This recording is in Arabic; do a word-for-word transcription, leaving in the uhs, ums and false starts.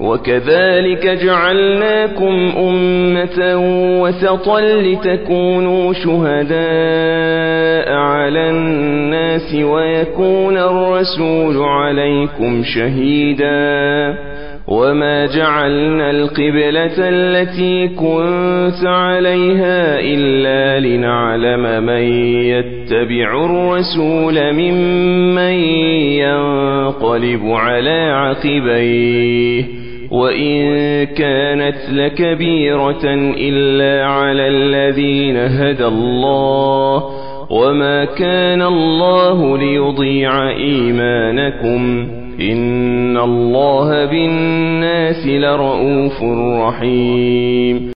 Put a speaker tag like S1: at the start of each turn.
S1: وكذلك جعلناكم أمة وسطا لتكونوا شهداء على الناس ويكون الرسول عليكم شهيدا وما جعلنا القبلة التي كنت عليها إلا لنعلم من يتبع الرسول ممن ينقلب على عقبيه وإن كانت لكبيرة إلا على الذين هدى الله وما كان الله ليضيع إيمانكم إن الله بالناس لرءوف رحيم